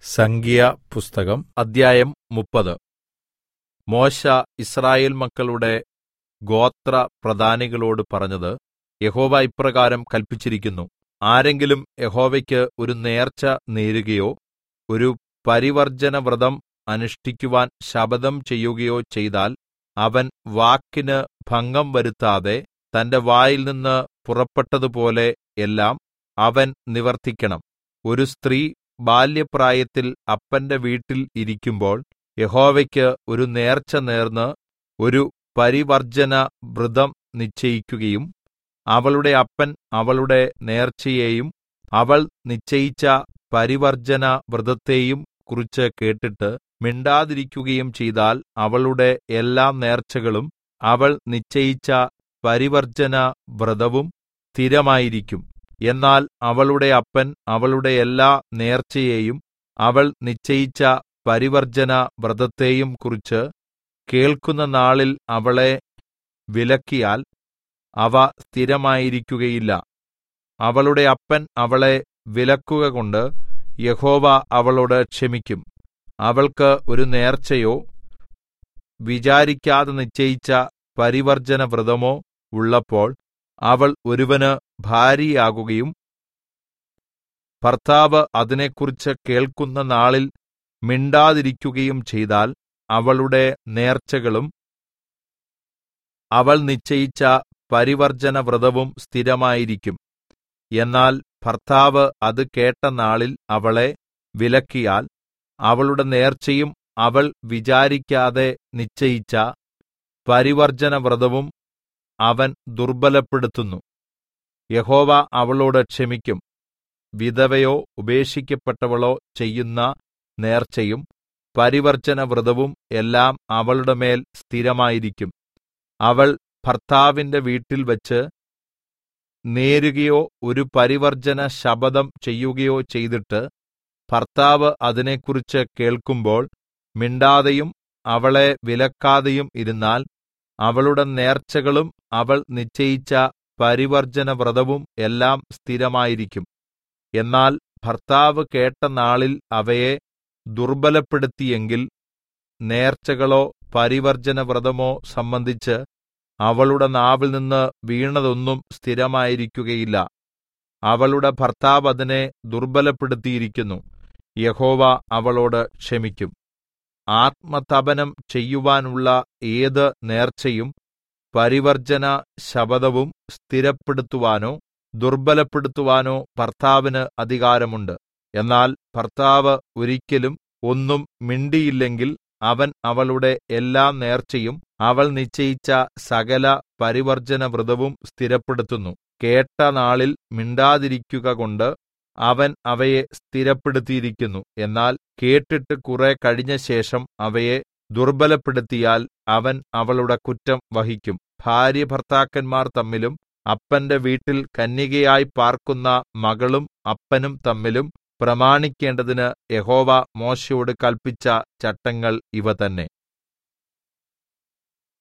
സംഖ്യാപുസ്തകം അദ്ധ്യായം 30. മോശെ യിസ്രായേൽ മക്കളുടെ ഗോത്രപ്രധാനികളോട് പറഞ്ഞത്, യഹോവ ഇപ്രകാരം കല്പിച്ചിരിക്കുന്നു: ആരെങ്കിലും യഹോവയ്ക്ക് ഒരു നേർച്ച നേരുകയോ ഒരു പരിവർജ്ജനവ്രതം അനുഷ്ഠിക്കുവാൻ ശപഥം ചെയ്യുകയോ ചെയ്താൽ, അവൻ വാക്കിന് ഭംഗം വരുത്താതെ തന്റെ വായിൽനിന്ന് പുറപ്പെട്ടതുപോലെ എല്ലാം അവൻ നിവർത്തിക്കണം. ഒരു സ്ത്രീ ബാല്യപ്രായത്തിൽ അപ്പന്റെ വീട്ടിൽ ഇരിക്കുമ്പോൾ യഹോവയ്ക്ക് ഒരു നേർച്ച നേർന്ന് ഒരു പരിവർജ്ജനവ്രതം നിശ്ചയിക്കുകയും അവളുടെ അപ്പൻ അവളുടെ നേർച്ചയെയും അവൾ നിശ്ചയിച്ച പരിവർജ്ജനവ്രതത്തെയും കുറിച്ച് കേട്ടിട്ട് മിണ്ടാതിരിക്കുകയും ചെയ്താൽ, അവളുടെ എല്ലാ നേർച്ചകളും അവൾ നിശ്ചയിച്ച പരിവർജ്ജനവ്രതവും സ്ഥിരമായിരിക്കും. എന്നാൽ അവളുടെ അപ്പൻ അവളുടെ എല്ലാ നേർച്ചയെയും അവൾ നിശ്ചയിച്ച പരിവർജ്ജനവ്രതത്തെയും കുറിച്ച് കേൾക്കുന്ന നാളിൽ അവളെ വിലക്കിയാൽ അവ സ്ഥിരമായിരിക്കുകയില്ല. അവളുടെ അപ്പൻ അവളെ വിലക്കുകകൊണ്ട് യഹോവ അവളോട് ക്ഷമിക്കും. അവൾക്ക് ഒരു നേർച്ചയോ വിചാരിക്കാതെ നിശ്ചയിച്ച പരിവർജ്ജനവ്രതമോ ഉള്ളപ്പോൾ അവൾ ഒരുവന് ഭാര്യയാകുകയും ഭർത്താവ് അതിനെക്കുറിച്ച് കേൾക്കുന്ന നാളിൽ മിണ്ടാതിരിക്കുകയും ചെയ്താൽ, അവളുടെ നേർച്ചകളും അവൾ നിശ്ചയിച്ച പരിവർജ്ജനവ്രതവും സ്ഥിരമായിരിക്കും. എന്നാൽ ഭർത്താവ് അത് കേട്ട നാളിൽ അവളെ വിലക്കിയാൽ, അവളുടെ നേർച്ചയും അവൾ വിചാരിക്കാതെ നിശ്ചയിച്ച പരിവർജ്ജനവ്രതവും അവൻ ദുർബലപ്പെടുത്തുന്നു. യഹോവ അവളോട് ക്ഷമിക്കും. വിധവയോ ഉപേക്ഷിക്കപ്പെട്ടവളോ ചെയ്യുന്ന നേർച്ചയും പരിവർജ്ജനവ്രതവും എല്ലാം അവളുടെ മേൽ സ്ഥിരമായിരിക്കും. അവൾ ഭർത്താവിന്റെ വീട്ടിൽവച്ച് നേരുകയോ ഒരു പരിവർജ്ജന ശപഥം ചെയ്യുകയോ ചെയ്തിട്ട് ഭർത്താവ് അതിനെക്കുറിച്ച് കേൾക്കുമ്പോൾ മിണ്ടാതെയും അവളെ വിലക്കാതെയും ഇരുന്നാൽ, അവളുടെ നേർച്ചകളും അവൾ നിശ്ചയിച്ച പരിവർജ്ജനവ്രതവും എല്ലാം സ്ഥിരമായിരിക്കും. എന്നാൽ ഭർത്താവ് കേട്ട നാളിൽ അവയെ ദുർബലപ്പെടുത്തിയെങ്കിൽ, നേർച്ചകളോ പരിവർജ്ജനവ്രതമോ സംബന്ധിച്ച് അവളുടെ നാവിൽനിന്ന് വീണതൊന്നും സ്ഥിരമായിരിക്കുകയില്ല. അവളുടെ ഭർത്താവ് അതിനെ ദുർബലപ്പെടുത്തിയിരിക്കുന്നു. യഹോവ അവളോട് ക്ഷമിക്കും. ആത്മതപനം ചെയ്യുവാനുള്ള ഏത് നേർച്ചയും പരിവർജ്ജന ശപഥവും സ്ഥിരപ്പെടുത്തുവാനോ ദുർബലപ്പെടുത്തുവാനോ ഭർത്താവിന് അധികാരമുണ്ട്. എന്നാൽ ഭർത്താവ് ഒരിക്കലും ഒന്നും മിണ്ടിയില്ലെങ്കിൽ, അവൻ അവളുടെ എല്ലാ നേർച്ചയും അവൾ നിശ്ചയിച്ച സകല പരിവർജ്ജനവ്രതവും സ്ഥിരപ്പെടുത്തുന്നു. കേട്ട നാളിൽ മിണ്ടാതിരിക്കുകകൊണ്ട് അവൻ അവയെ സ്ഥിരപ്പെടുത്തിയിരിക്കുന്നു. എന്നാൽ കേട്ടിട്ട് കുറെ കഴിഞ്ഞ ശേഷം അവയെ ദുർബലപ്പെടുത്തിയാൽ അവൻ അവളുടെ കുറ്റം വഹിക്കും. ഭാര്യഭർത്താക്കന്മാർ തമ്മിലും അപ്പന്റെ വീട്ടിൽ കന്യകയായി പാർക്കുന്ന മകളും അപ്പനും തമ്മിലും പ്രമാണിക്കേണ്ടതിന് യഹോവ മോശെയോട് കല്പിച്ച ചട്ടങ്ങൾ ഇവ തന്നെ.